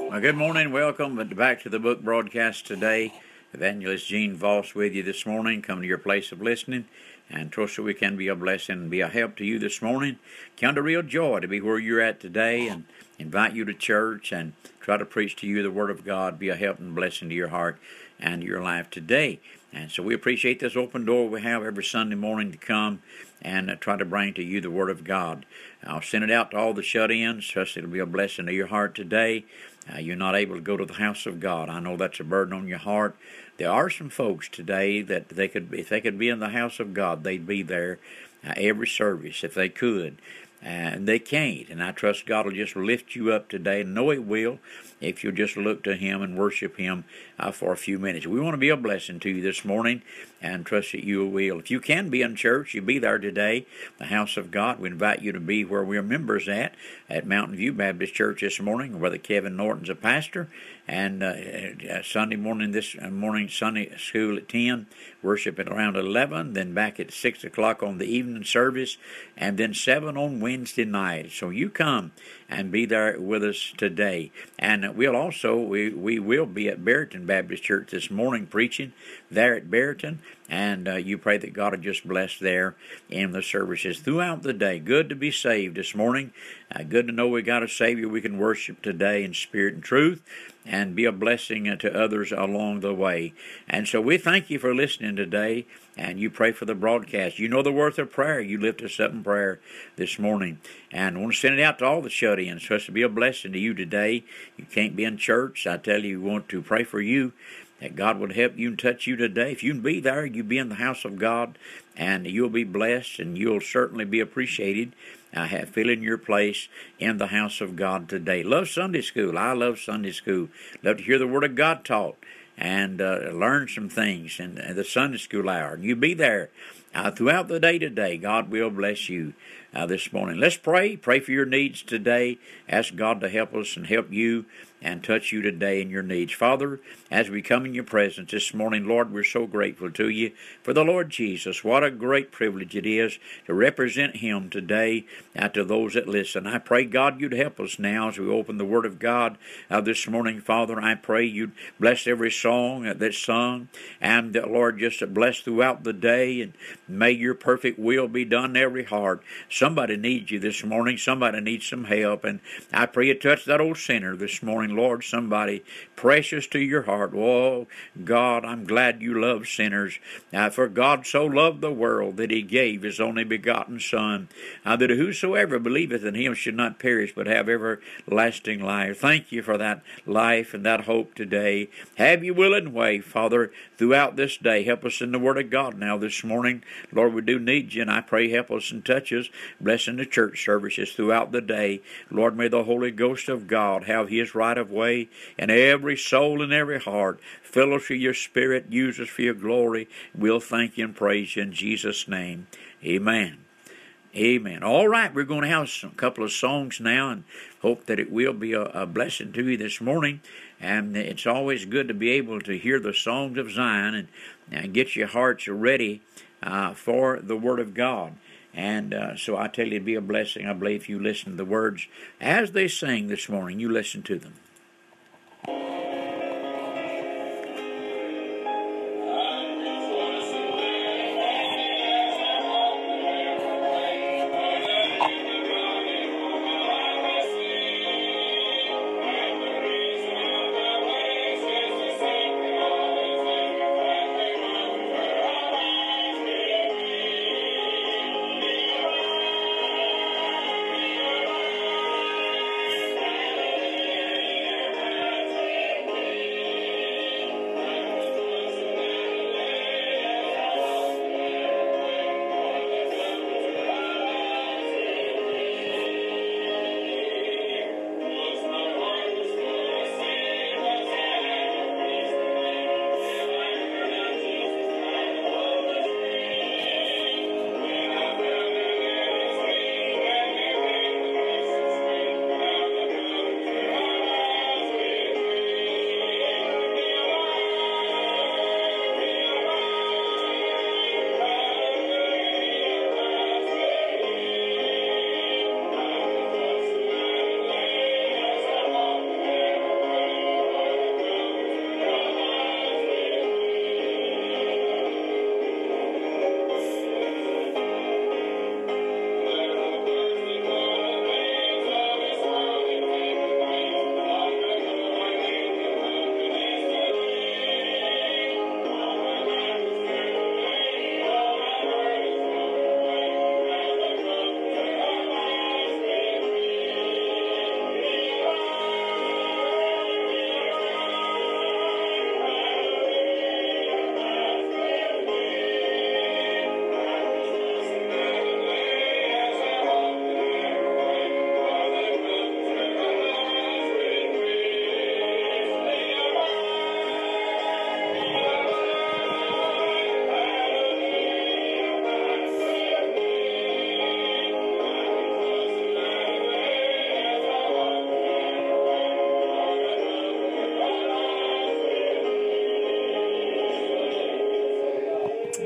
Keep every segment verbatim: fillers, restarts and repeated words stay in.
Well, good morning. Welcome back to the book broadcast today. Evangelist Gene Voss with you this morning. Come to your place of listening and trust that we can be a blessing and be a help to you this morning. Count a real joy to be where you're at today and invite you to church and try to preach to you the Word of God, be a help and blessing to your heart and your life today. And so we appreciate this open door we have every Sunday morning to come and uh, try to bring to you the Word of God. I'll send it out to all the shut-ins. Trust it'll be a blessing to your heart today. Uh, you're not able to go to the house of God. I know that's a burden on your heart. There are some folks today that they could, if they could be in the house of God, they'd be there uh, every service if they could. And they can't. And I trust God will just lift you up today. And know He will if you'll just look to Him and worship Him uh, for a few minutes. We want to be a blessing to you this morning and trust that you will. If you can be in church, you'll be there today, the house of God. We invite you to be where we're members at, at Mountain View Baptist Church this morning. Brother Kevin Norton's a pastor. And uh, Sunday morning, this morning, Sunday school at ten, worship at around eleven, then back at six o'clock on the evening service, and then seven on Wednesday night. So you come and be there with us today. And we'll also, we, we will be at Barrington Baptist Church this morning preaching there at Barrington. And uh, you pray that God will just bless there in the services throughout the day. Good to be saved this morning. Uh, good to know we got a Savior we can worship today in spirit and truth and be a blessing to others along the way. And so we thank you for listening today, and you pray for the broadcast. You know the worth of prayer. You lift us up in prayer this morning. And I want to send it out to all the shut-ins for us to be a blessing to you today. You can't be in church. I tell you, we want to pray for you, that God would help you and touch you today. If you can be there, you be in the house of God, and you'll be blessed, and you'll certainly be appreciated. I have filling your place in the house of God today. Love Sunday school. I love Sunday school. Love to hear the Word of God taught and uh, learn some things in the Sunday school hour. And you be there uh, throughout the day today. God will bless you uh, this morning. Let's pray. Pray for your needs today. Ask God to help us and help you and touch you today in your needs. Father, as we come in your presence this morning, Lord, we're so grateful to you for the Lord Jesus. What a great privilege it is to represent Him today uh, to those that listen. I pray, God, you'd help us now as we open the Word of God uh, this morning, Father. I pray you'd bless every song uh, that's sung, and uh, Lord, just uh, bless throughout the day, and may your perfect will be done in every heart. Somebody needs you this morning. Somebody needs some help, and I pray you touch that old sinner this morning, Lord, somebody precious to your heart. Oh, God, I'm glad you love sinners. Uh, for God so loved the world that He gave His only begotten Son, uh, that whosoever believeth in Him should not perish but have everlasting life. Thank you for that life and that hope today. Have your will and way, Father, throughout this day. Help us in the Word of God now this morning. Lord, we do need you, and I pray help us and touch us, blessing the church services throughout the day. Lord, may the Holy Ghost of God have His right of way in every soul and every heart. Fill us with your Spirit. Use us for your glory. We'll thank you and praise you in Jesus' name. Amen. Amen. All right, we're going to have a couple of songs now and hope that it will be a, a blessing to you this morning. And it's always good to be able to hear the songs of Zion and, and get your hearts ready uh, for the Word of God. And uh, so I tell you, it'd be a blessing, I believe, if you listen to the words as they sing this morning. You listen to them.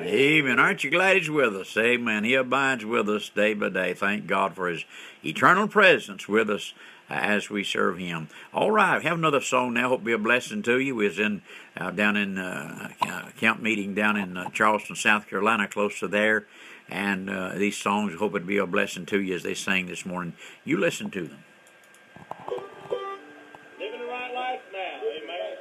Amen. Aren't you glad He's with us? Amen. He abides with us day by day. Thank God for His eternal presence with us as we serve Him. All right, we have another song now. Hope it'll be a blessing to you. We was in uh, down in uh, camp meeting down in uh, Charleston, South Carolina, close to there. And uh, these songs, hope it'll be a blessing to you as they sing this morning. You listen to them. Living the right life now. Amen.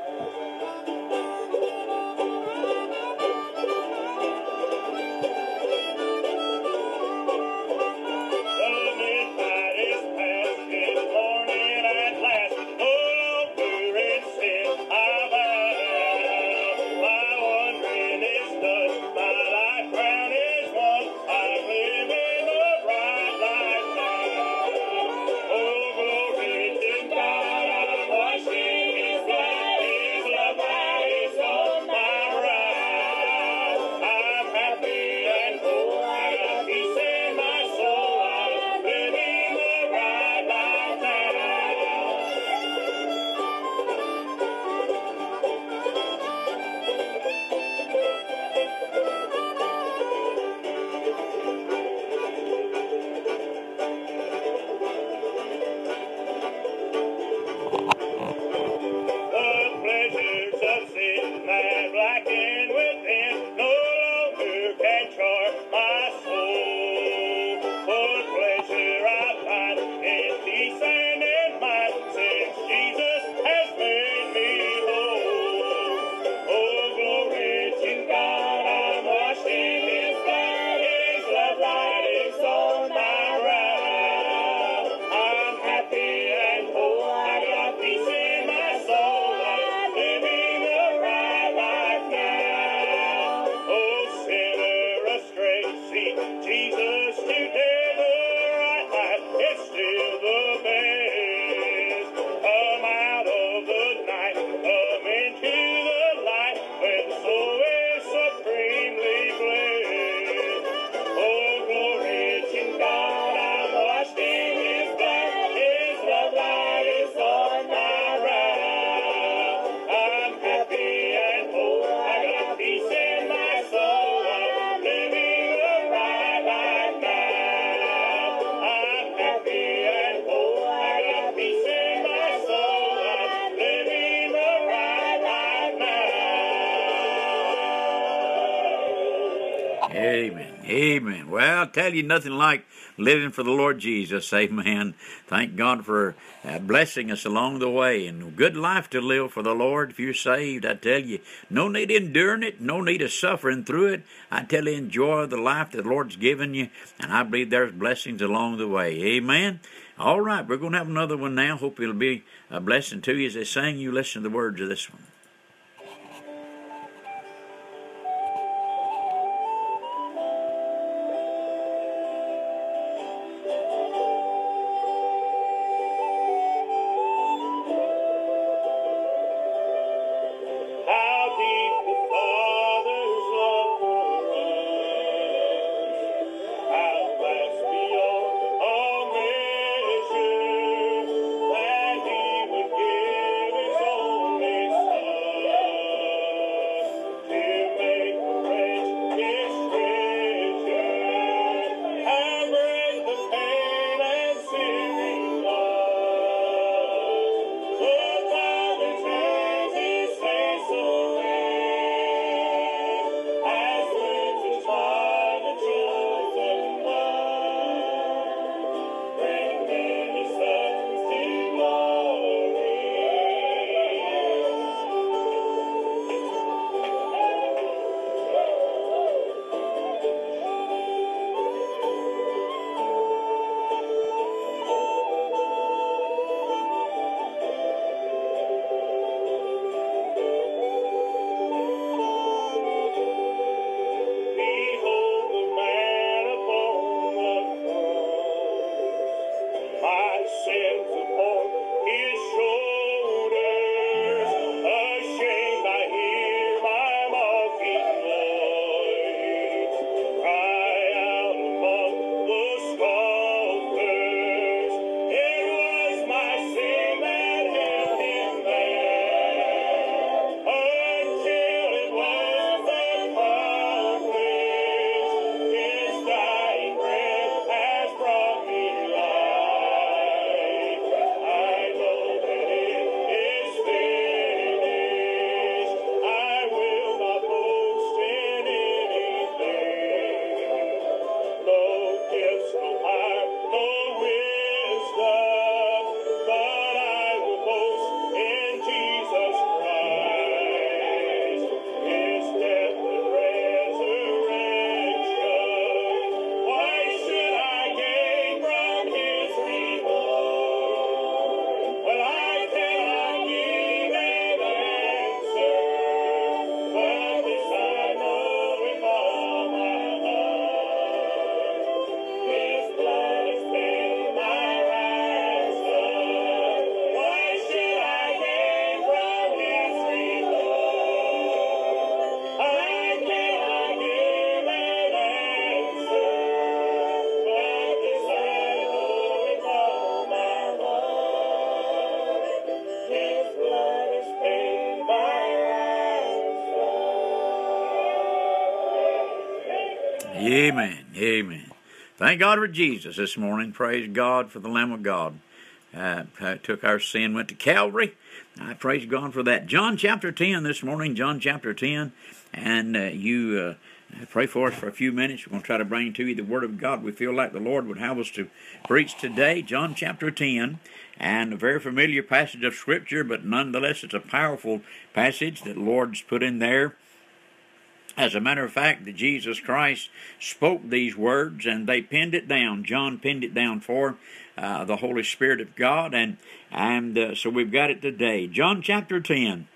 The midnight is past, it's morning at last. Oh, we're in sin, I'm out. My wandering is done, my life crown is won. I'm living the right life now. Oh, glory to God, I'm washed in His blood. His love light is on my right. I'm happy and whole, I got peace in my soul. I'm living the right life now. The pleasures of sin that blacken within no longer can charm my soul. For pleasure I find in peace and in mind, since Jesus has made me whole. Oh, glory to God, I'm washed in His blood. His love light is on my right. I'm happy and whole, I got peace in my soul. I'm living the right life now. Oh, sinner astray, see Jesus today, the right life, it's still the best. Come out of the night, come into the light, where the soul is supremely blessed. Oh, glory to God, I'm washed in His blood. His love light is on my right. I'm happy and whole, I got peace in my soul. I'm living the right life now. I'm happy and whole, I got peace in my soul. I'm living the right life now. Amen. Amen. Well, I'll tell you, nothing like living for the Lord Jesus. Amen. Thank God for uh, blessing us along the way, and good life to live for the Lord. If you're saved, I tell you, no need of enduring it, no need of suffering through it. I tell you, enjoy the life that the Lord's given you, and I believe there's blessings along the way. Amen. All right, we're going to have another one now. Hope it'll be a blessing to you as they sing. You listen to the words of this one. How deep the Father's love for us, how vast beyond all measure, that He would give His only Son. Amen. Amen. Thank God for Jesus this morning. Praise God for the Lamb of God. Uh, took our sin, went to Calvary. I praise God for that. John chapter ten this morning, John chapter ten. And uh, you uh, pray for us for a few minutes. We're going to try to bring to you the Word of God we feel like the Lord would have us to preach today. John chapter ten. And a very familiar passage of Scripture, but nonetheless it's a powerful passage that the Lord's put in there. As a matter of fact, that Jesus Christ spoke these words, and they pinned it down. John pinned it down for uh, the Holy Spirit of God, and and uh, so we've got it today. John chapter ten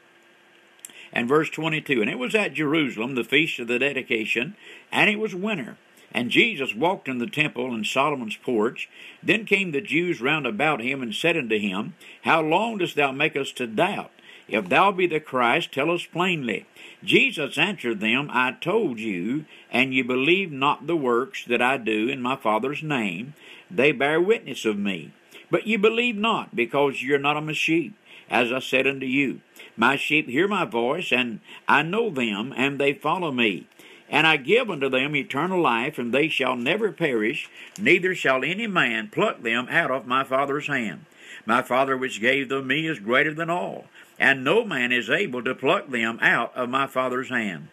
and verse twenty-two. And it was at Jerusalem, the feast of the dedication, and it was winter. And Jesus walked in the temple in Solomon's porch. Then came the Jews round about him, and said unto him, How long dost thou make us to doubt? If thou be the Christ, tell us plainly. Jesus answered them, I told you, and ye believe not the works that I do in my Father's name. They bear witness of me. But ye believe not, because ye are not of my sheep, as I said unto you. My sheep hear my voice, and I know them, and they follow me. And I give unto them eternal life, and they shall never perish, neither shall any man pluck them out of my Father's hand. My Father which gave them me is greater than all, and no man is able to pluck them out of my Father's hand.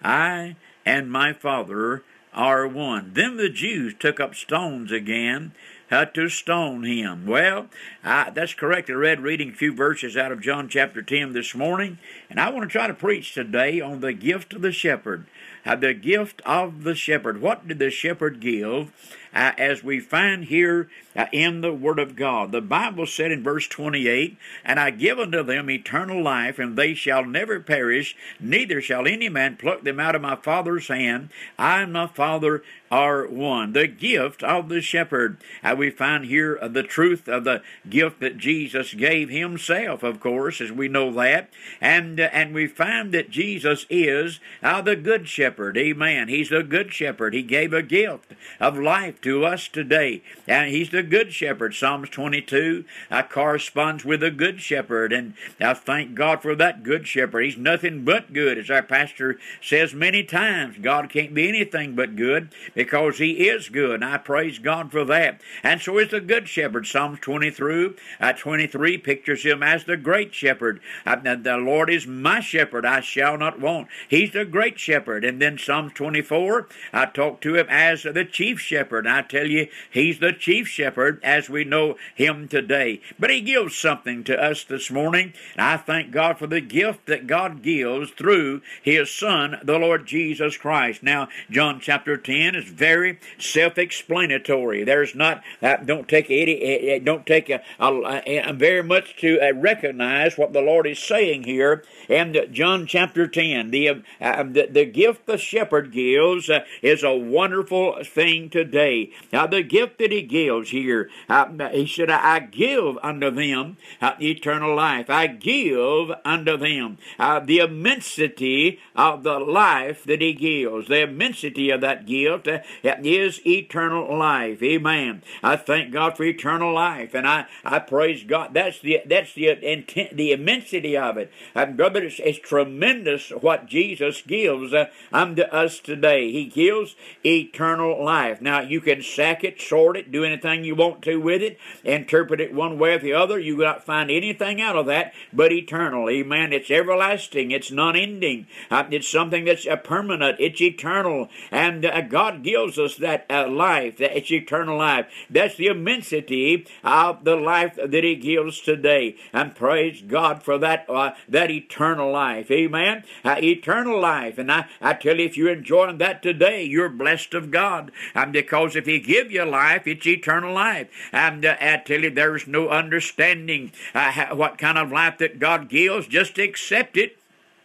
I and my Father are one. Then the Jews took up stones again uh, to stone him. Well, I, that's correct. I read reading a few verses out of John chapter ten this morning, and I want to try to preach today on the gift of the shepherd. Uh, the gift of the shepherd. What did the shepherd give? Uh, as we find here uh, in the Word of God. The Bible said in verse twenty-eight, And I give unto them eternal life, and they shall never perish, neither shall any man pluck them out of my Father's hand. I and my Father are one. The gift of the shepherd. Uh, we find here uh, the truth of the gift that Jesus gave himself, of course, as we know that. And, uh, and we find that Jesus is uh, the good shepherd. Amen. He's the good shepherd. He gave a gift of life to us today. And he's the good shepherd. Psalms twenty-two uh, corresponds with the good shepherd. And I thank God for that good shepherd. He's nothing but good. As our pastor says many times, God can't be anything but good because he is good. And I praise God for that. And so is the good shepherd. Psalms twenty-three, uh, twenty-three pictures him as the great shepherd. Uh, the Lord is my shepherd. I shall not want. He's the great shepherd. And then Psalms twenty-four, I talk to him as the chief shepherd. I tell you, he's the chief shepherd as we know him today. But he gives something to us this morning. And I thank God for the gift that God gives through his Son, the Lord Jesus Christ. Now, John chapter ten is very self-explanatory. There's not, uh, don't take any, uh, don't take a, a, a, very much to uh, recognize what the Lord is saying here in John chapter ten. The, uh, the, the gift the shepherd gives uh, is a wonderful thing today. Now, the gift that he gives here, uh, he said, I give unto them uh, eternal life. I give unto them uh, the immensity of the life that he gives. The immensity of that gift uh, is eternal life. Amen. I thank God for eternal life, and I, I praise God. That's the that's the intent, the immensity of it. And brother, it's, it's tremendous what Jesus gives uh, unto us today. He gives eternal life. Now, you can sack it, sort it, do anything you want to with it, interpret it one way or the other. You will not find anything out of that but eternal. Amen. It's everlasting. It's non-ending. Uh, it's something that's uh, permanent. It's eternal. And uh, God gives us that uh, life. That it's eternal life. That's the immensity of the life that he gives today. And praise God for that uh, that eternal life. Amen. Uh, eternal life. And I, I tell you, if you're enjoying that today, you're blessed of God. Um, because if he give you life, it's eternal life. And uh, I tell you, there's no understanding uh, what kind of life that God gives. Just accept it.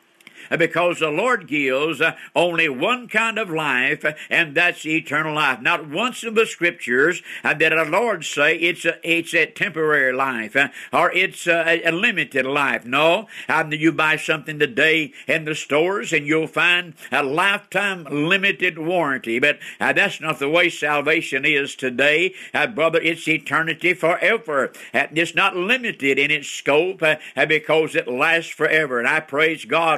Because the Lord gives uh, only one kind of life, uh, and that's eternal life. Not once in the Scriptures uh, did the Lord say it's a, it's a temporary life, uh, or it's a, a limited life. No, um, you buy something today in the stores, and you'll find a lifetime limited warranty. But uh, that's not the way salvation is today. Uh, brother, it's eternity forever. Uh, it's not limited in its scope uh, because it lasts forever. And I praise God for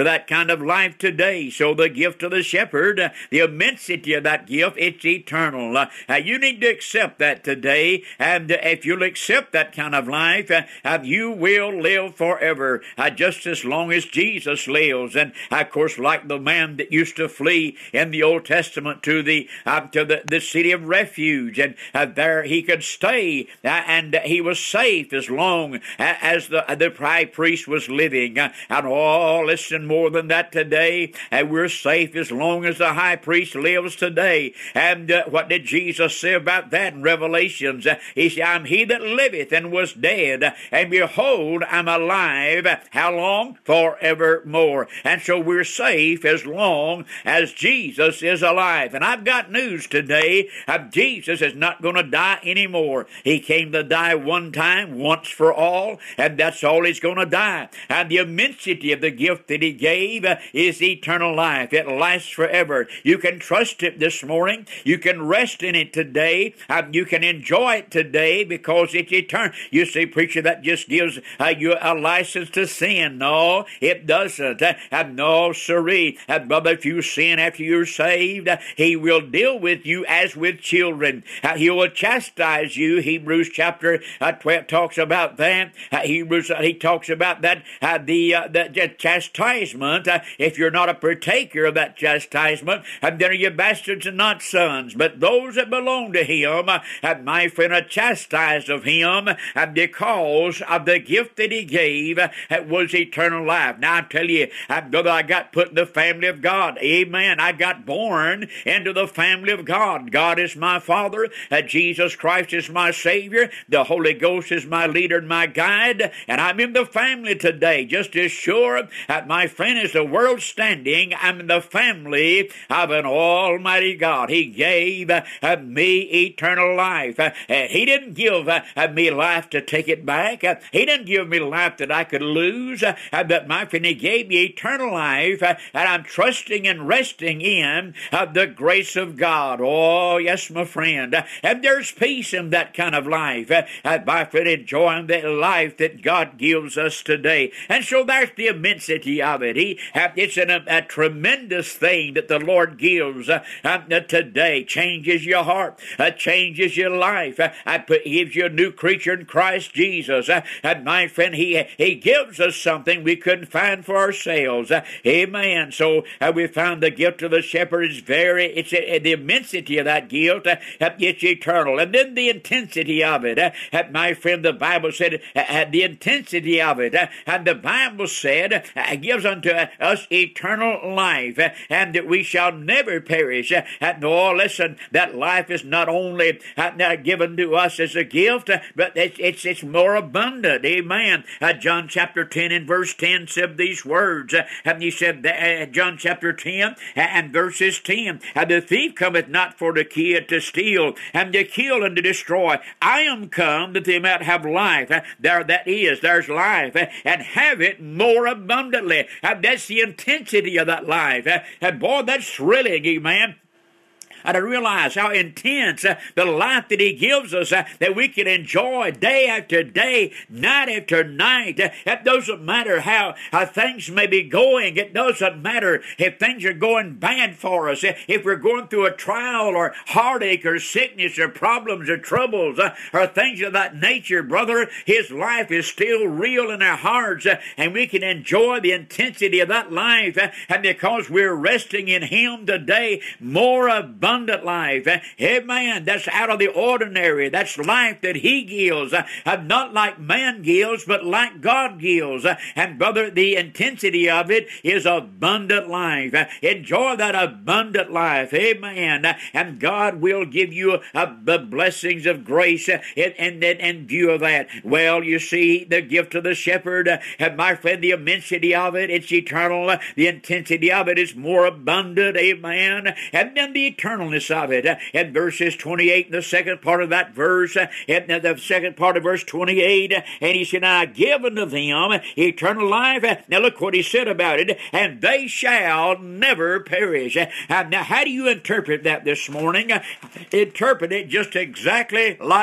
that kind of life today. So the gift of the shepherd, uh, the immensity of that gift, it's eternal. Uh, uh, you need to accept that today, and uh, if you'll accept that kind of life, uh, uh, you will live forever, uh, just as long as Jesus lives. And of course, like the man that used to flee in the Old Testament to the uh, to the, the city of refuge, and uh, there he could stay, uh, and he was safe as long as the the high priest was living. Uh, and oh, listen, more than that today, uh, we're safe as long as the high priest lives today. And uh, what did Jesus say about that in Revelations? Uh, he said, I'm he that liveth and was dead, and behold, I'm alive. How long? Forevermore. And so we're safe as long as Jesus is alive. And I've got news today. Uh, Jesus is not going to die anymore. He came to die one time, once for all, and that's all he's going to die. And the immensity of the gift that he gave uh, is eternal life. It lasts forever. You can trust it this morning. You can rest in it today. Uh, you can enjoy it today because it's eternal. You see, preacher, that just gives uh, you a license to sin. No, it doesn't. Uh, uh, no, sirree. Uh, brother, if you sin after you're saved, uh, he will deal with you as with children. Uh, he will chastise you. Hebrews chapter uh, twelve talks about that. Uh, Hebrews, uh, he talks about that, uh, the, uh, the, the chastisement. Uh, if you're not a partaker of that chastisement, uh, then are you bastards and not sons. But those that belong to him, uh, my friend, are chastised of him uh, because of the gift that he gave uh, was eternal life. Now I tell you, uh, brother, I got put in the family of God. Amen. I got born into the family of God. God is my Father. Uh, Jesus Christ is my Savior. The Holy Ghost is my leader and my guide. And I'm in the family today. Just as sure, uh, my friend, as the world standing, I'm in the family of an almighty God. He gave uh, uh, me eternal life. Uh, uh, he didn't give uh, uh, me life to take it back. Uh, he didn't give me life that I could lose. Uh, uh, but my friend, he gave me eternal life. Uh, and I'm trusting and resting in uh, the grace of God. Oh, yes, my friend. Uh, and there's peace in that kind of life. Uh, uh, my friend, enjoying the life that God gives us today. And so there's the immensity of it. He, uh, it's an, a, a tremendous thing that the Lord gives uh, uh, today. Changes your heart. Uh, changes your life. Uh, uh, gives you a new creature in Christ Jesus. Uh, and my friend, he, he gives us something we couldn't find for ourselves. Uh, amen. So uh, we found the gift of the shepherd is very, it's uh, the immensity of that gift. Uh, it's eternal. And then the intensity of it. Uh, uh, my friend, the Bible said uh, uh, the intensity of it. Uh, and the Bible said uh, gives unto us eternal life, uh, and that we shall never perish. Uh, and oh, listen, that life is not only uh, given to us as a gift, uh, but it's, it's it's more abundant. Amen. Uh, John chapter ten and verse ten said these words. Uh, and he said, that, uh, John chapter ten and verses ten, uh, the thief cometh not for to kill, to steal, and to kill, and to destroy. I am come that they might have life. Uh, there that is, there's life, uh, and have it more abundantly. Uh, that's the intensity of that life. Uh, and boy, that's thrilling, amen. And to realize how intense uh, the life that he gives us, uh, that we can enjoy day after day, night after night. Uh, it doesn't matter how, how things may be going. It doesn't matter if things are going bad for us. Uh, if we're going through a trial or heartache or sickness or problems or troubles uh, or things of that nature, brother, his life is still real in our hearts. Uh, and we can enjoy the intensity of that life. Uh, and because we're resting in him today, more abundantly. Abundant life. Amen. That's out of the ordinary. That's life that he gives. Uh, not like man gives, but like God gives. Uh, and brother, the intensity of it is abundant life. Uh, enjoy that abundant life. Amen. Uh, and God will give you uh, the blessings of grace uh, in, in, in view of that. Well, you see, the gift of the shepherd, uh, and my friend, the immensity of it, it's eternal. Uh, the intensity of it is more abundant. Amen. And then the eternal of it. Uh, in verses twenty-eight, in the second part of that verse, uh, in the second part of verse twenty-eight, uh, and he said, I give unto them eternal life. Uh, now look what he said about it, and they shall never perish. Uh, now how do you interpret that this morning? Uh, interpret it just exactly like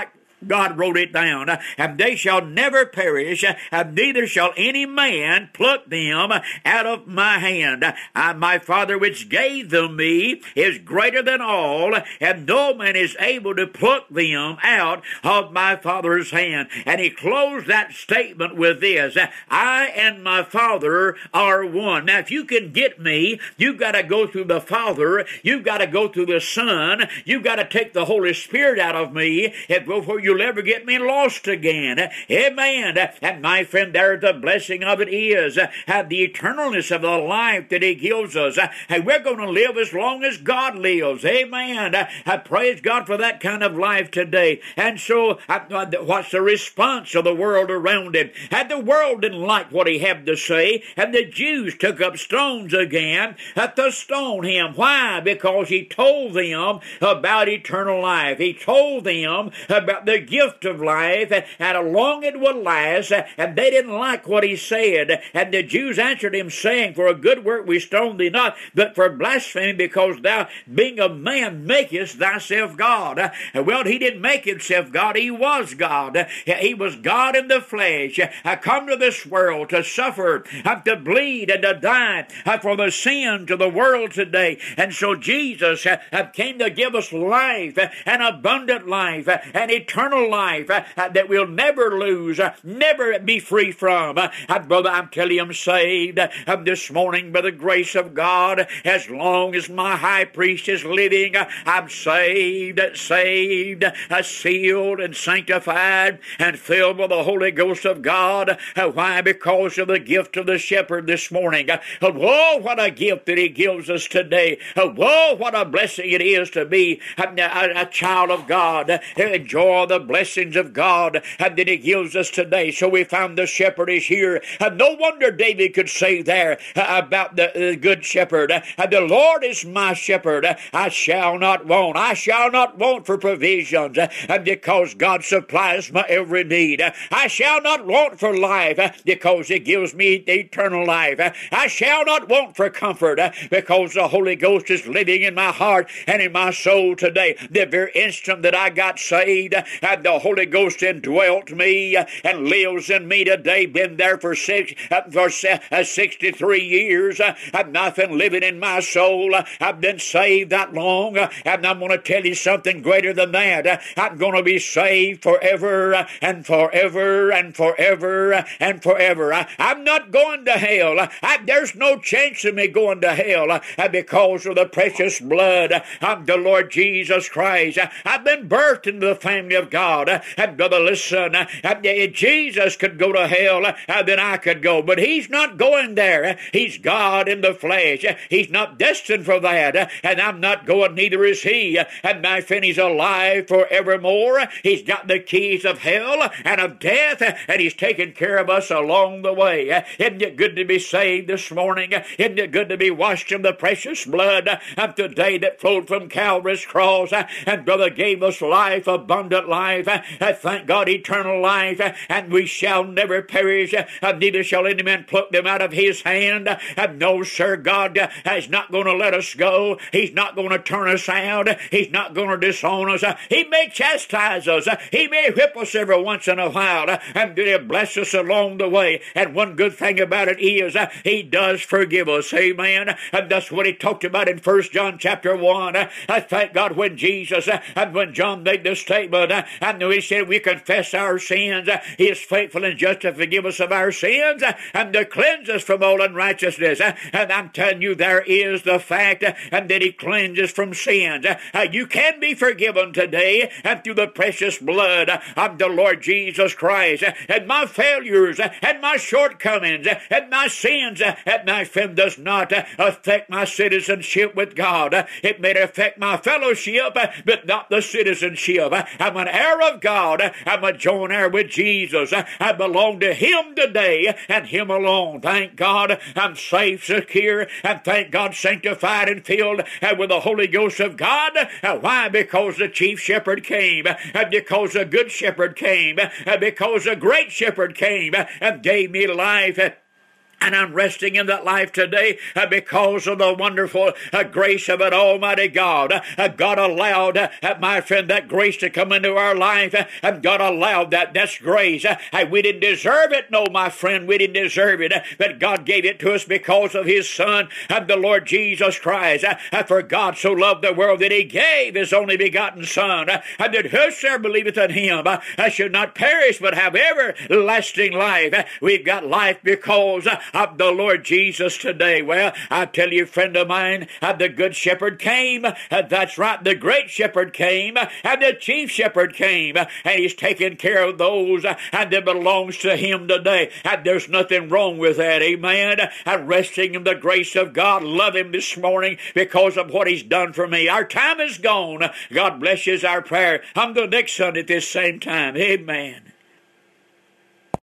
God wrote it down. And they shall never perish, and neither shall any man pluck them out of my hand. And my Father which gave them me is greater than all, and no man is able to pluck them out of my Father's hand. And he closed that statement with this: I and my Father are one. Now, if you can get me, you've got to go through the Father, you've got to go through the Son, you've got to take the Holy Spirit out of me before you'll ever get me lost again. Amen. And my friend, there the blessing of it is uh, the eternalness of the life that he gives us. Uh, and we're going to live as long as God lives. Amen. Uh, I praise God for that kind of life today. And so, uh, what's the response of the world around him? And the world didn't like what he had to say, and the Jews took up stones again uh, to stone him. Why? Because he told them about eternal life. He told them about the gift of life and how long it would last, and they didn't like what he said. And the Jews answered him, saying, For a good work we stone thee not, but for blasphemy, because thou, being a man, makest thyself God. Well, he didn't make himself God. He was God. He was God in the flesh. I come to this world to suffer, to bleed, and to die for the sins of the world today. And so Jesus came to give us life, an abundant life, an eternal life that we'll never lose, never be free from. Brother, I'm telling you, I'm saved this morning by the grace of God. As long as my high priest is living, I'm saved, saved, sealed, and sanctified, and filled with the Holy Ghost of God. Why? Because of the gift of the shepherd this morning. Whoa, what a gift that he gives us today. Whoa, what a blessing it is to be a, a, a child of God. Enjoy the blessings of God that he gives us today. So we found the shepherd is here. No wonder David could say there about the good shepherd. The Lord is my shepherd. I shall not want. I shall not want for provisions, because God supplies my every need. I shall not want for life, because he gives me eternal life. I shall not want for comfort, because the Holy Ghost is living in my heart and in my soul today. The very instant that I got saved, the Holy Ghost indwelt me and lives in me today. Been there for six, for sixty-three years. I've nothing living in my soul. I've been saved that long, and I'm going to tell you something greater than that. I'm going to be saved forever and forever and forever and forever. I'm not going to hell. I, there's no chance of me going to hell because of the precious blood of the Lord Jesus Christ. I've been birthed into the family of God. And brother, listen, if Jesus could go to hell, then I could go. But he's not going there. He's God in the flesh. He's not destined for that. And I'm not going, neither is he. And my friend, he's alive forevermore. He's got the keys of hell and of death, and he's taking care of us along the way. Isn't it good to be saved this morning? Isn't it good to be washed in the precious blood of the day that flowed from Calvary's cross? And brother gave us life, abundant life. Thank God, eternal life. And we shall never perish, neither shall any man pluck them out of his hand. No, sir, God is not going to let us go. He's not going to turn us out. He's not going to disown us. He may chastise us. He may whip us every once in a while, and he'll bless us along the way. And one good thing about it is he does forgive us. Amen. And that's what he talked about in First John chapter one. I thank God when Jesus and when John made this statement, and he said we confess our sins, he is faithful and just to forgive us of our sins and to cleanse us from all unrighteousness. And I'm telling you, there is the fact and that he cleanses from sins. You can be forgiven today and through the precious blood of the Lord Jesus Christ. And my failures and my shortcomings and my sins and my sin does not affect my citizenship with God. It may affect my fellowship, but not the citizenship. I'm an heir of God. I'm a joint heir with Jesus. I belong to him today and him alone. Thank God I'm safe, secure, and thank God sanctified and filled with the Holy Ghost of God. Why? Because the chief shepherd came, because the good shepherd came, because the great shepherd came and gave me life And I'm resting in that life today uh, because of the wonderful uh, grace of an Almighty God. Uh, God allowed, uh, my friend, that grace to come into our life. Uh, and God allowed that. That's grace. Uh, we didn't deserve it. No, my friend, we didn't deserve it. Uh, but God gave it to us because of His Son, and the Lord Jesus Christ. Uh, uh, for God so loved the world that He gave His only begotten Son, uh, and that whosoever believeth in Him uh, uh, should not perish but have everlasting life. Uh, we've got life because uh, of the Lord Jesus today. Well, I tell you, friend of mine, uh, the good shepherd came. Uh, that's right, the great shepherd came, uh, and the chief shepherd came, uh, and He's taking care of those uh, and that belongs to Him today. And there's nothing wrong with that, amen. And resting in the grace of God, love Him this morning because of what He's done for me. Our time is gone. God bless you is our prayer. I'm the next Sunday at this same time. Amen.